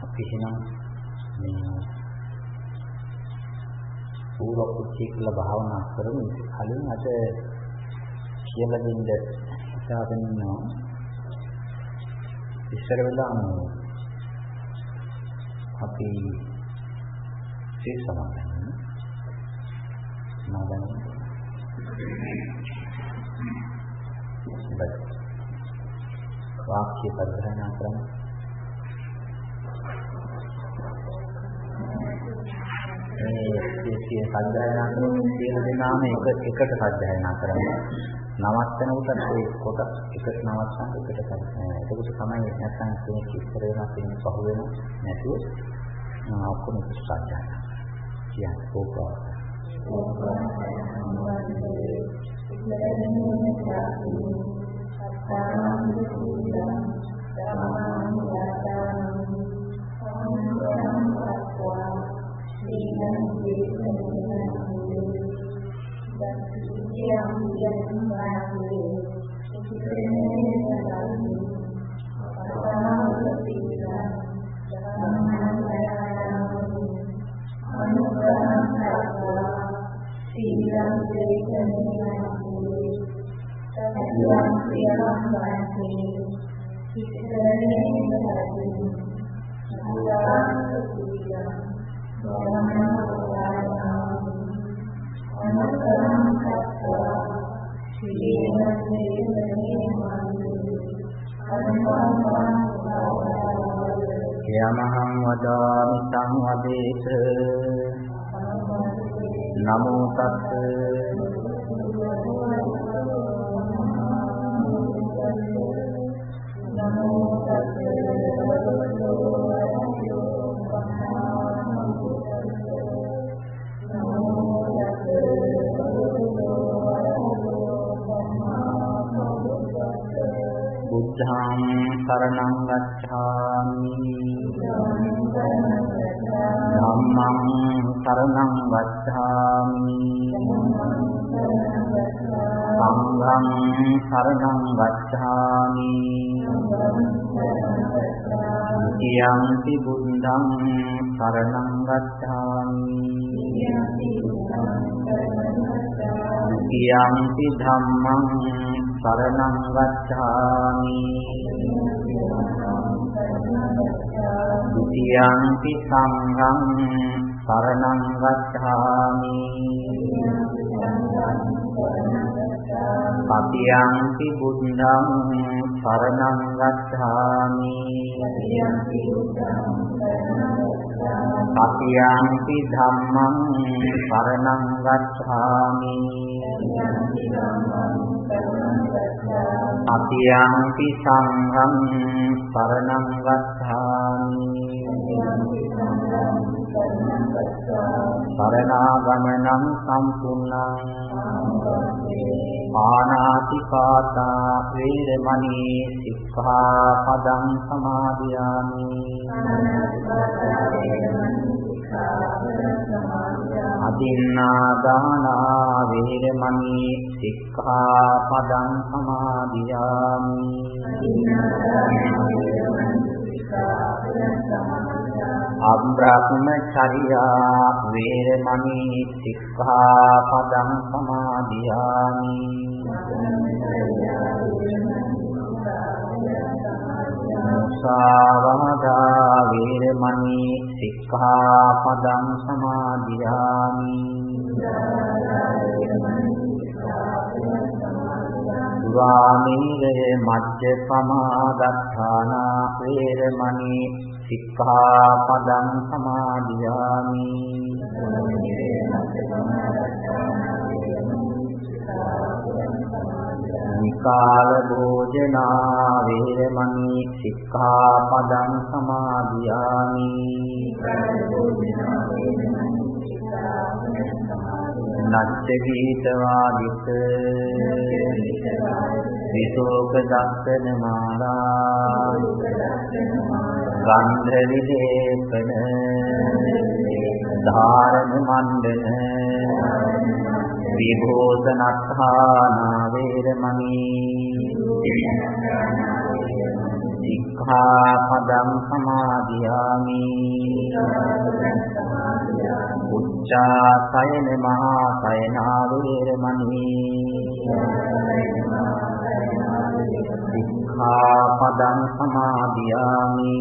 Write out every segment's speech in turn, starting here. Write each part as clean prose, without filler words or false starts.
අපි එහෙනම් මේ පූර්ව කුච්චි කියලා භාවනා කරමු. කලින් අද කියලා දෙන්න හිතාගෙන ඉන්නවා. ඉස්සර වෙලාම අපි සිත සමාදන් වාක්‍ය පරිහරණය කරමු. මේ සත්‍යයනා කරන සියලු දෙනාම එකට සත්‍යයනා කරනවා. නවත්තන උටත් ඒ කොට එකට නවත්තන එකට කරනවා. ඒක තමයි නැත්නම් කෙනෙක් ඉස්සර වෙනවා කෙනෙක් පහු වෙනවා නැතුව ඔක්කොම සත්‍යයනා කියන්නේ ඕක. යමහං වදාමි සංවදේත නමෝ තස්ස බුද්ධං සරණං ගච්ඡාමි ධම්මං සරණං ගච්ඡාමි සංඝං සරණං ගච්ඡාමි යම්පි බුද්ධං සරණං ගච්ඡාමි යම්පි ධම්මං සරණං ගච්ඡාමි ဒုတိယံ පි සංඝං සරණං ගච්ඡාමි තතියං පි බුද්ධං සරණං ගච්ඡාමි තතියං පි ධම්මං සරණං ගච්ඡාමි තතියං පි සංඝං සරණං ගච්ඡාමි සරණාගමනං සම්පූර්ණං ආනාති පාතා වේරමණී සික්ඛාපදං සමාදියාමි අදින්නා දානා වේරමණී සික්ඛාපදං සමාදියාමි අබ්‍රහ්මචර්යා වේරමණී සික්ඛාපදං සමාදියාමි මුසාවාදා වේරමණී සික්ඛාපදං සමාදියාමි දුරාමීරේ මජ්ජපමාදත්තානා වේරමණී සික්ඛාපදං සමාදියාමි නිකාල භෝජනා වේරමණී සික්ඛාපදං සමාදියාමි නච්ච ගීත වාදිත විසෝක දස්සන මාලා ගන්ධ විදේපන ධාරණ මණ්ඩන විභෝධනත්ථාන වේරමණී සික්ඛාපදං සමාදියාමි උච්චාසයන මහා සයනා වේරමණී සික්ඛාපදං සමාදියාමි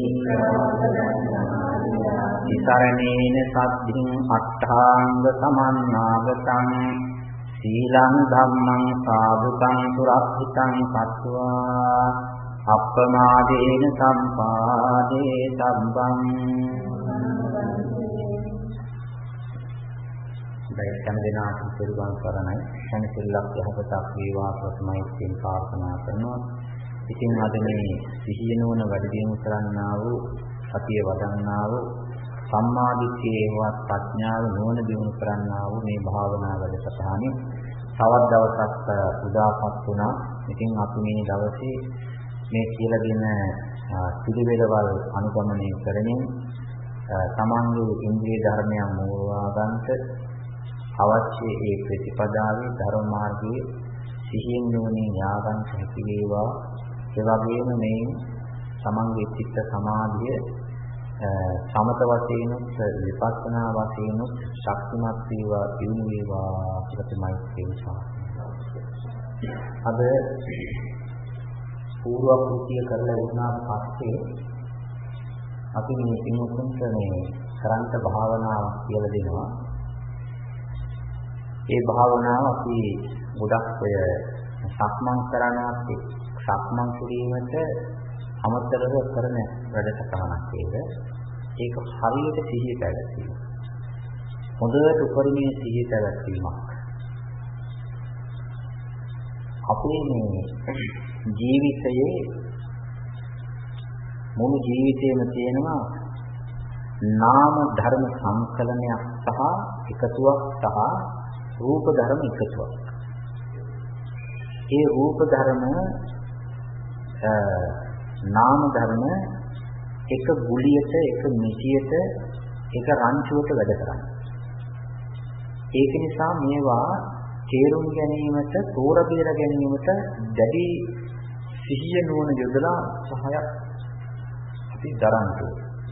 ඉතරණේන සද්ධින් අට්ඨාංග සමන්නාගතං සීලං ධම්මං සාධුකං සුරක්ෂිතං සත්වා අප්පමාදේන සම්පාදේ සම්බං. දැන් දෙනාට පිළිවන් කරනයි සංසිල්ලක් යහපතක් වේවා ප්‍රථමයි කියන ප්‍රාර්ථනා කරනවා. ඉතින් අද මේ සිහිය නුවණ වැඩි දියුණු කරන්නා වූ සතිය වඩන්නා වූ සම්මාදිට්ඨියේවත් ප්‍රඥාව නුවණ දියුණු කරන්නා වූ මේ භාවනා වැඩසටහනේ තවත් දවසක් උදාපත් වුණා. ඉතින් අපි මේ දවසේ මේ කියලා දෙන පිළිවෙලවල් අනුගමනය කරමින් තමන්ගේ ඉන්ද්‍රිය ධර්මයන් මෝරවා ගන්නට අවශ්‍ය ඒ ප්‍රතිපදාවේ ධර්ම මාර්ගයේ සිහියෙන් නුවණින් යාගන්න හැකි වේවා. ඒ වගේම මේ තමන්ගේ චිත්ත සමාධිය සමත වශයෙන් විපස්සනා වශයෙන් ශක්තිමත් වේවා දියුණු වේවා කියලා තමයි අද පූර්ව කෘතිය කරලා වුණාට පස්සේ අපි මේ පින්වතුන්ට මේ කරන්ත භාවනාවක් කියලා දෙනවා. ඒ භාවනාව අපි ගොඩක් ඔය සක්මන් කරනවාත් සක්මන් කිරීමට අමතරව කරන වැඩසටහනක් ඒක හරියට සිහිය පැවැත්වීම. හොඳට උපරිමයේ සිහිය පැවැත්වීමක්. අපේ මේ ජීවිතයේ මුළු ජීවිතේම තියෙනවා නාම ධර්ම සංකලනයක් සහ එකතුවක් සහ රූප ධර්ම එකතුවක්. ඒ රූප ධර්ම නාම ධර්ම එක ගුලියට එක මිටියට එක රංචුවට වැඩ කරන්නේ. ඒක නිසා මේවා තේරුම් ගැනීමට තෝර බේර ගැනීමට දැඩි සිහිය නුවණ යොදලා සහයක් අපි දරන්න.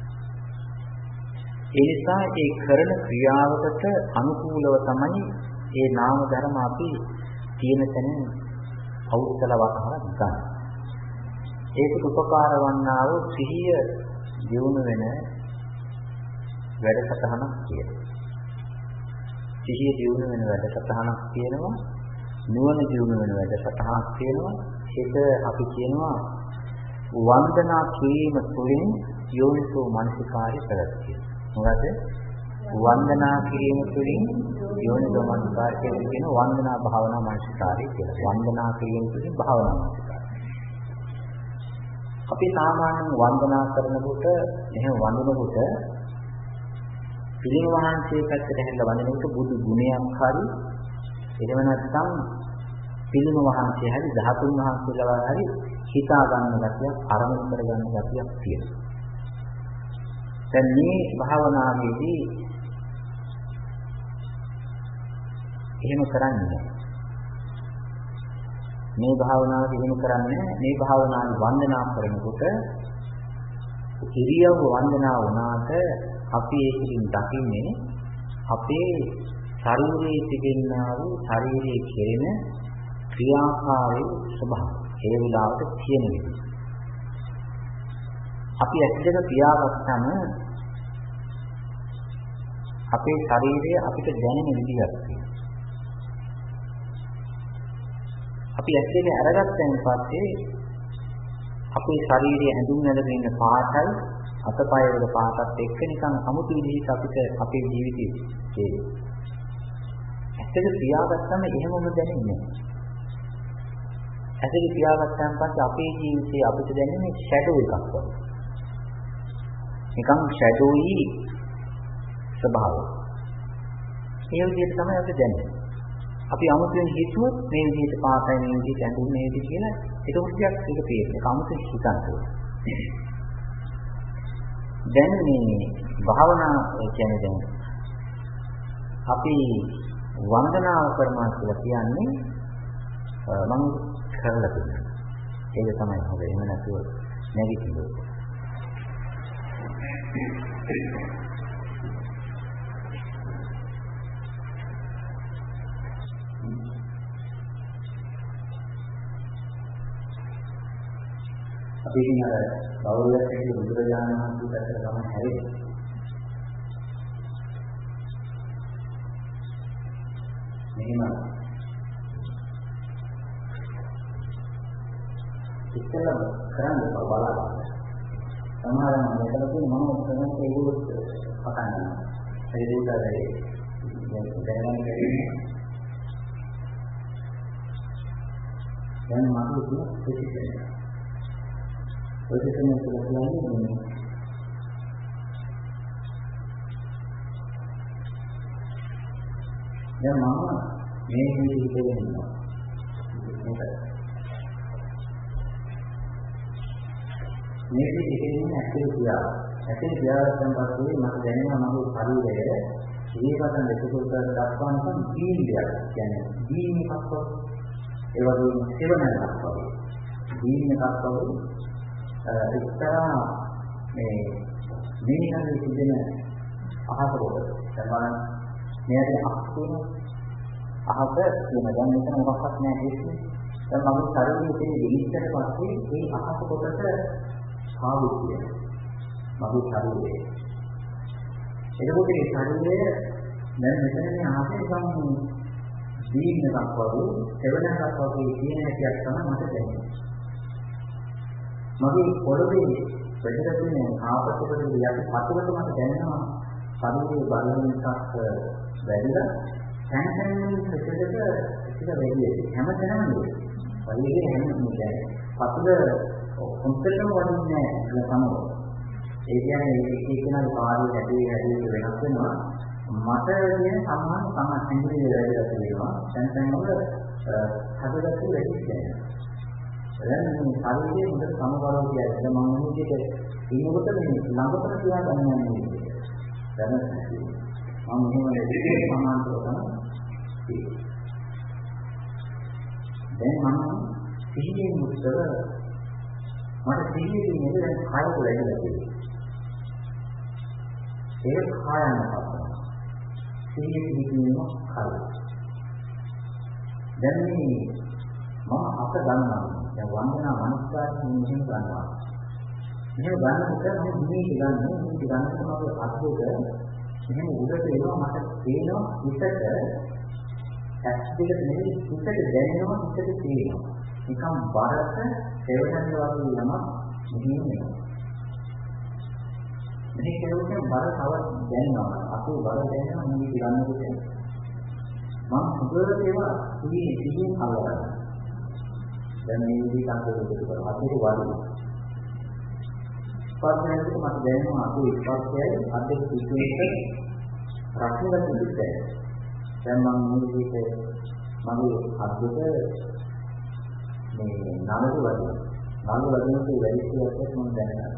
ඒ නිසා ඒ කරන ක්‍රියාවකට අනුකූලව තමයි ඒ නාම ධර්ම අපි තියෙන තැන අවුස්සල වහලා ගන්න. ඒකට උපකාර වන්නා වූ සිහිය දියුණු වෙන වැඩසටහනක් කියනවා. සිහිය දියුණු වෙන වැඩසටහනක් කියනවා. නුවණ දියුණු වෙන වැඩසටහනක් කියනවා. ඒක අපි කියනවා වන්දනා කිරීම තුළින් යෝනිසෝ මනසිකාරය පැවැත්වීම. මොකද වන්දනා කිරීම තුළින් යෝනිසෝ මනසිකාරය කියන වන්දනා භාවනා මනසිකාරය කියලා. වන්දනා කිරීම තුළින් භාවනා මනසිකාරය. අපි සාමාන්‍යයෙන් වන්දනා කරනකොට එහෙම වඳිනකොට පිළිම වහන්සේ පැත්තට හැරිලා වඳිනකොට බුදු ගුණයක් හරි එහෙම නැත්නම් පිළිම වහන්සේ හරි ධාතුන් වහන්සේලා හරි හිතා ගන්න ගැතියක් අරමුණු කර ගන්න ගැතියක් තියෙනවා. දැන් මේ භාවනාවේදී එහෙම කරන්නේ මේ භාවනාව දිනු කරන්නේ මේ භාවනාව වන්දනා කරනකොට ඉරියව් වන්දනා වුණාට අපි ඒකකින් දකින්නේ අපේ ශරීරයේ තිබෙනා වූ ශරීරයේ කෙරෙන ක්‍රියාකාරී ස්වභාවය ඒ විලාවට තියෙන විදිහ. අපි ඇත්තට පියාගත්තම අපේ ශරීරය අපිට දැනෙන විදිහක් තියෙනවා. අපි ඇත්තට අරගත්තන් පස්සේ අපේ ශරීරයේ ඇඳුම් නැලගෙන ඉන්න පාටයි අතපය වල පාටත් එක්ක නිකන් අමුතු විදිහට අපිට අපේ ජීවිතයේ ඇත්තට පියාගත්තම එහෙමම දැනෙන්නේ. ඇත්තට පියාගත්තන් පස්සේ අපේ ජීවිතයේ අපිට දැනෙන්නේ ෂැඩෝ එකක් වගේ. නිකන් ෂැඩෝයි ස්වභාවය. ඒ විදිහට තමයි අපිට දැනෙන්නේ. අපි අමුතුවෙන් හිතුවොත් මේ විදිහට පාටයි මේ විදිහට ඇඳුම් මේ විදිහට කියලා ඒක උත්‍යක් එක තේරෙන්නේ. අමුතුවෙන් හිතන්නේ. දැන් මේ භාවනා කියන්නේ දැන් අපි වන්දනාව කරනවා කියලා කියන්නේ මම කරලා තියෙනවා. ඒක තමයි හොඳ. එහෙම නැතුව නැගිටින්න. අපි ඉතින් අර බෞද්ධ ශික්ෂා බුදුරජාණන් වහන්සේ පැත්තට තමයි හැරෙන්නේ. මෙහෙම ඉස්සෙල්ලා කරන්නේ බලන්න. සමහරවල් මෙතන තියෙන මම කරන්නේ ඒගොල්ලෝ පටන් ගන්නවා. ඒකේ දැනගන්න බැරි. දැන් මම කිව්වා ඔය දෙකම කියලා කියන්නේ දැන් මම මේ විදිහට ඉන්නවා. මේක ඉතින් ඇත්තට කියා. ඇත්තට කියාගෙන පස්සේ මට දැනෙනවා මගේ ශරීරයේ ජීවිතන දෙකකට දක්වන දීන්දයක් කියන්නේ දීන් එකක් වගේ. ඒ වගේම සෙවණක් වගේ. දීන් එකක් වගේ එක්තරා මේ මේකේ තිබෙන අහසකොට තමයි මේකේ අහසෙන අහස කියන දැන් මෙතන මොකක්වත් නැහැ කියන්නේ. දැන් මගේ ශරීරයේ තියෙන විනිශ්චයට පස්සේ මේ අහස කොටස ආවුතිය මගේ ශරීරයේ. එතකොට මේ ශරීරය දැන් මෙතන මේ අහසේ ගන්න දීන් එකක් වගේ සෙවණක් වගේ කියන එකක් තමයි මට දැනෙන්නේ. මගේ පොළවේ ප්‍රතිරතුනේ ආපස්සට යටි පතුලට මට දැනෙනවා ශරීරයේ බලමින්කක් වැඩිලා සංකල්පයෙන් ප්‍රතිරත ඉතින් වැඩි හැමතැනම නෙවෙයි. ශරීරයේ හැමතැනම පතුල කොන්තරම වදින්නේ නැහැ තමයි. ඒ කියන්නේ ඒක කෙනාගේ පාරේ හැදී වෙනස් වෙනවා. මට කියන සම්මාන සම්මානිය වැඩිලා තියෙනවා. සංකල්පවල හදගත්තු වැඩි වෙනවා. දැන් මේ ශරීරයේ මුද සමබරව කියන්නේ මම මේකේ ඉන්නකොට මේ ළඟට තියා ගන්න යන්නේ. දැන් මම මෙහෙම දෙකේ සමාන්තරව තමයි. දැන් මම සිහියෙන් මුත්තර මට සිහියෙන් නේද දැන් කායක වැඩිලා තියෙන්නේ. ඒක කායන පස්සම. සිහියෙන් ඉන්නව කාය. දැන් මේ මම අත ගන්නවා. දැන් වන්දනා මනස්කාරයෙන් මෙහෙම ගන්නවා. මෙහෙම ගන්නකොට මම මේ ගන්නකොට අද්භූත මෙහෙම උඩට එනවා මට පේනවා හිතට ඇස් දෙක නෙවෙයි හිතට දැනෙනවා හිතට පේනවා. නිකම් බරට සෙවණක් වගේ යම මෙහෙම එනවා. මේ කෙරුවේ බර තව දැනෙනවා. අපේ බර දැනෙනවා මේ ගන්නකොට මම හොඳට ඒවා සිහියෙන් අල්ලගන්නවා. දැන් මේ විදිහට අන්තිමට කරලා අපේ වඩු ස්පර්ශයකට මට දැනෙනවා අපේ ස්පර්ශයයි අපේ සිතුවිල්ල රැකගෙන ඉන්නේ. දැන් මම මේ විදිහට මගේ අද්දට මේ නලු වදිනකේ වැඩි කියලාත් මම දැනගන්නවා.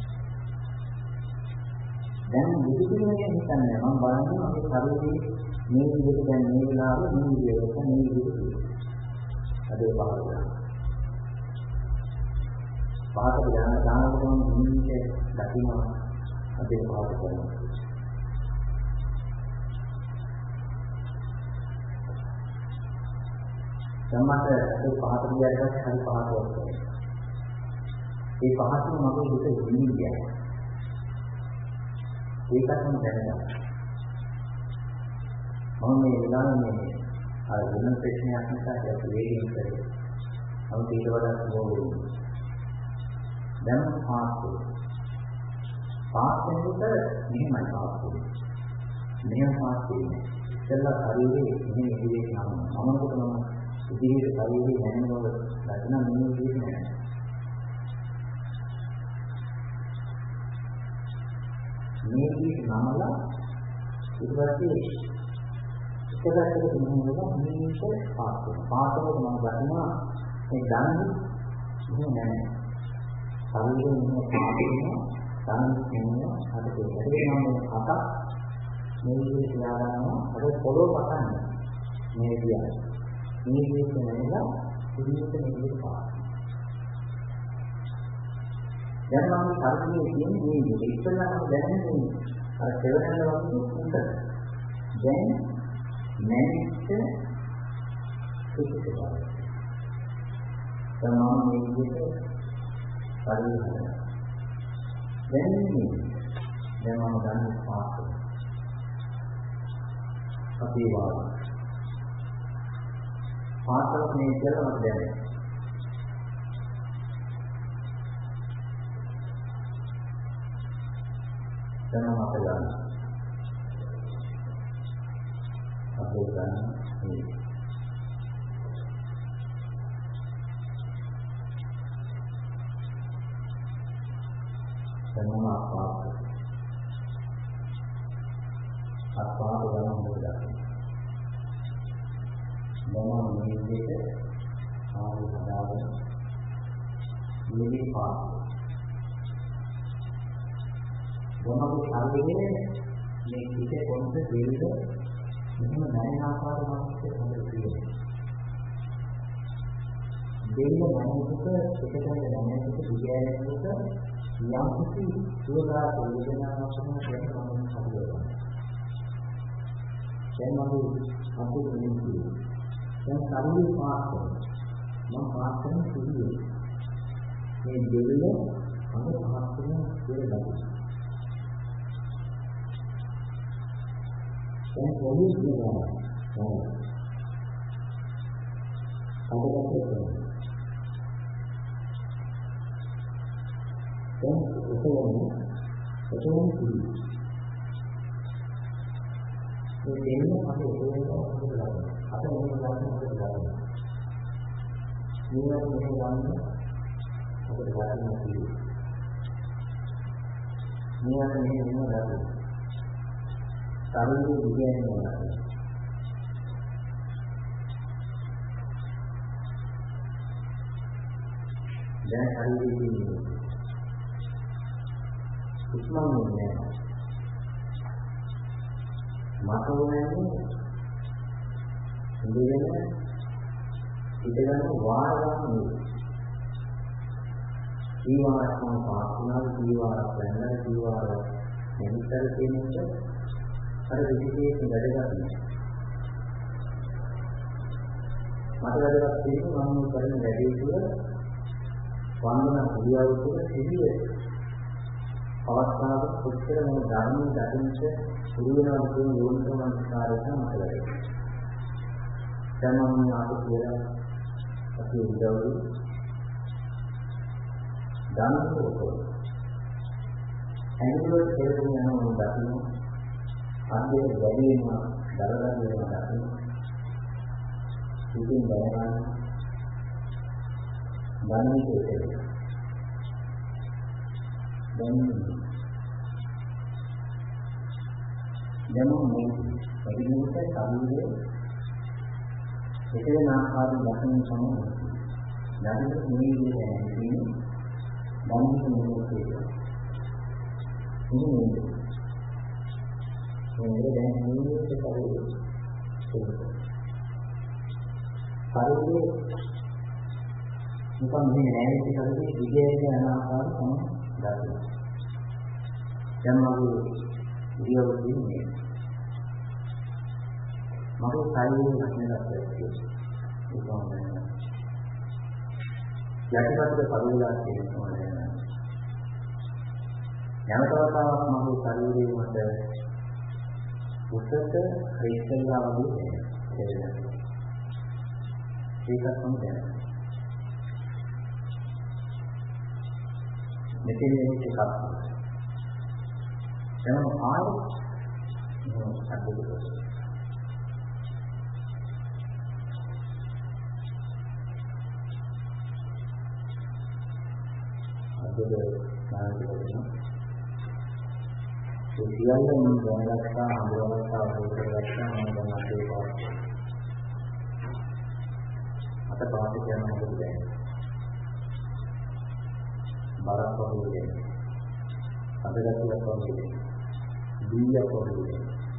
දැන් විදිහකින් හිතන්නේ මම බලන්නේ මගේ ශරීරයේ මේ විදිහට දැන් මේ වෙලාවේ මේ විදිහට අදේ පහළ පහත දානකම නිමිතේ දකින්න අපේ පහත කරනවා. සම්මත ඒ පහත ගියාට හරි පහත වගේ. ඒ පහතම මගේ හිත නිමිතියක්. ඒකත් මම දැනගන්නවා. මම මේ විලාන්නේ අර වෙන ප්‍රශ්නයක් නිසා ඒක වේගින් කරේ. අමුතු ඊට වඩා සමෝලු දැන් පාස්කෙන්ට මෙහෙමයි පාස්කෙ. මෙහෙම පාස්කෙ. ඉතලා ශරීරයේ මෙහෙම ඉදිරියට යනවා. මමකට මම ඉදිරියට ශරීරයේ නැගෙනවල දැන මෙහෙම ඉදිරියට යනවා. මේ විදිහට නමලා ඊට පස්සේ එකකට මෙහෙම මේක පාස්කෙ. පාස්කෙට මම ගන්නවා මේ ගන්නේ මෙහෙම නැහැ. ශරීරයේ ඉන්න පාටින සංකේතන අදට හරියම අත මේ විදිහට තියාගන්නවා අර පොළොව පටන්නේ මේ විදිහට මේ විදිහට නේද ඉදිරියට මෙහෙම පාන දැන් මම ශරීරයේ තියෙන මේ ඉස්සෙල්ලාම දැනෙන්නේ අර කෙලෙන්න වගේ උන්ට. දැන් නැනිට පිටුපිට. තමම මේ විදිහට පරිහරණය. දැන් මම ගන්න පාට. අපි වාර. පාටක් මේ කියලා මම දැනෙන්නේ. දැන් මම අපේ ගන්න. අපේ ගන්න මේ දැන් අපාත ගන්න හොඳයි. මම මේ විදිහට ආවි හදාගෙන නිවි පාත. මොනවද ශරීරයේ මේ පිටේ කොන්ද දෙවිද මෙහෙම නැරෙන ආකාරයක් හොඳට තියෙනවා. දෙවිද නැරෙනකොට පිටේ නැරෙනකොට දිගෑරෙනකොට යම් කිසි සුවදා වේදනාවක් වෙනවා මම හදනවා. දැන් මම අපේ දෙන්නේ දැන් ශරීරය පාත් මම පාත් කරන සිදුවේ මේ දෙවිද අර පාත් කරන දෙවිද දැන් කොහොමද කියනවා දැන් ඔතන කිව්වේ මේ දෙන්න අපි ඔතන හදලා අපේ මොන ගානක් හදලා මේවා මේ ගානක් අපිට ගන්න කිව්වේ මේවා මේ මොනවද ශරීරයේ විද්‍යාවේ මොනවද දැන් ශරීරයේ උස්මන්නේ මට ඕනේ ඉඳගෙන ඉඳගෙන වාර ගන්න ජීවාත්ම පාස්නාල් ජීවාර වෙනද ජීවාර මෙන්තර කියන්නේ අර විදිහේ වැඩගන්න මට වැඩක් තියෙනවා මම කරන වැඩේ තුළ වන්දන ක්‍රියාව තුළ සිදුවේ අවස්ථාවක කොච්චර මේ ධර්මයේ දකින්නට පුරු වෙනවා කියන යෝනිසෝමනස්කාරයට මතක වෙනවා. දැන් මම ආපහු කියලා අපි උදව්ව ධම්මෝපෝ ඇඟවල තේරුම් යනවා දකින්න අන්තිම වැඩි වෙනවා දරදර වෙනවා දකින්න ඉතින් බලන්න ධම්මයේ දැන් මේ පරිණත සම්මුතිය එතන ආකාරයෙන් දකින්න සමග දැනෙන මේ විදිහට දැනෙන්නේ මොකක්ද මේ දැන් මේ පරිදි නිකන් මේ නෑනේ කියලා විද්‍යාවේ යන ආකාරය තමයි දැන් මගේ ඉරියව්වේදී මගේ ශරීරයේ ලක්ෂණයක් තියෙනවා යටිපතුල පරිවිලා තියෙනවා යනතවතාවක් මගේ ශරීරයේ මත උසට ක්‍රිස්ටල්ලා වගේ ඒකත් තමයි මෙතන එකක් දැන් ආයෙත් අද්දුක නායකයන් සියල්ලම දැනගත්තා අඳුරගත්තා අවබෝධ මම දැන් අපේ පාඩම අත පාඩේ කියන මොකද දැන් බරක් වගේ අදගතියක් වගේ දීයක් වගේ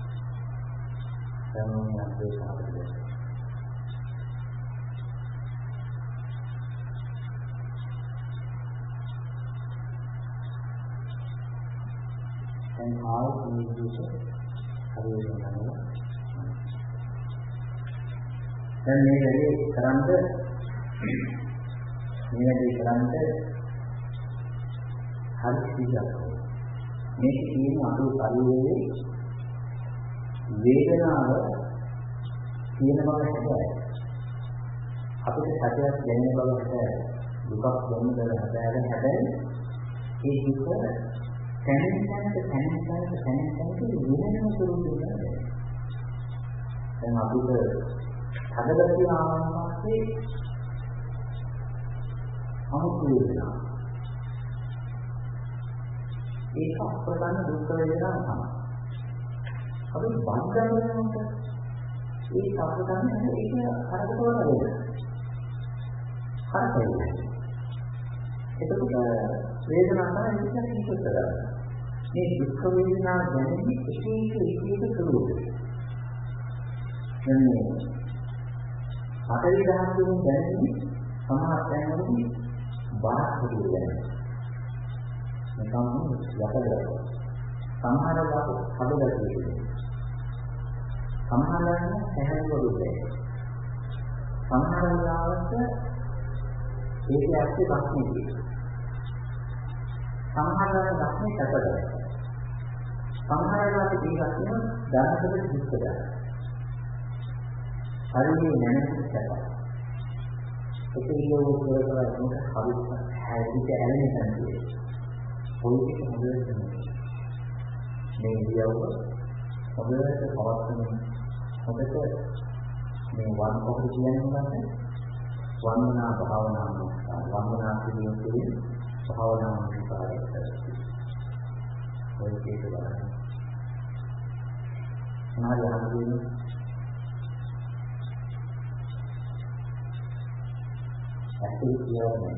දැන් මම අපේ පාඩේ දැන් ආයෙත් මේ විදිහට හරියට යනවා. දැන් මේ වැඩේ කරන්ද හරි සිද්ධාක්. මේක කියන අපේ ශරීරයේ වේදනාව තියෙන බව හැබැයි අපිට සැපයක් දැනෙන බව හැබැයි දුකක් දැනෙන බව හැබැයි ඒ දුක තැනින් තැනට වෙනම ස්වරූපයකට දැන් අපිට හදගතිය ආවන්පස්සේ අමුතු වෙනවා. ඒක අප්‍රධාන දුක් වේදනා තමයි. අපි බද්ධ ඒ අප්‍රධාන ඒක කරකවල වෙනවා. හරි. එතකොට වේදනාව තමයි ඉස්සෙල්ලා ඉස්සරහ. මේ දුක් වේදනා දැනෙන්නේ එක ස්වරූපයක්. එන්නේ අතේ දහතුන් දැනෙන්නේ සමහර තැන්වලදී බාහිර දැනෙනවා. නිකම් යකඩ. සමහර වාට හදලා තියෙනවා. සමහරවල් හැහැරෙවලු දෙයි. සමහර වෙලාවට ඒක ඇත්තේ බක්මේදී. සමහරවල් බක්මේ කැපදයි. සමහර වෙලාවට දීගත් වෙන ධර්මකට දුක්කදයි. හරියට නැණෙන්නේ කැපයි. ඒක ඉලෝක කරලා මොකද හරියට හැදිට ඇලෙන්නේ නැහැ. පොලිසිය හොඳට මේ වියව හොඳට පවත්වන හොඳට මේ වන් කොට කියන්නේ මොකක්ද? වන්දනා භාවනා වන්දනා කිරීමේ භාවනා විකාරයක්. ඔය කීක බලන්න. මොනවද හම්බුනේ? ඇයි කියන්නේ?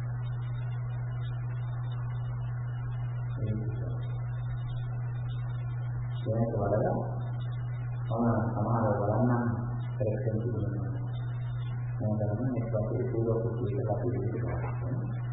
ඒක වලද සමහරව බලන්න ප්‍රේක්ෂණ තිබුණා. මම දන්නවා මේක අපේ පූර්ව කුසීල අපි ඉතිරිලා.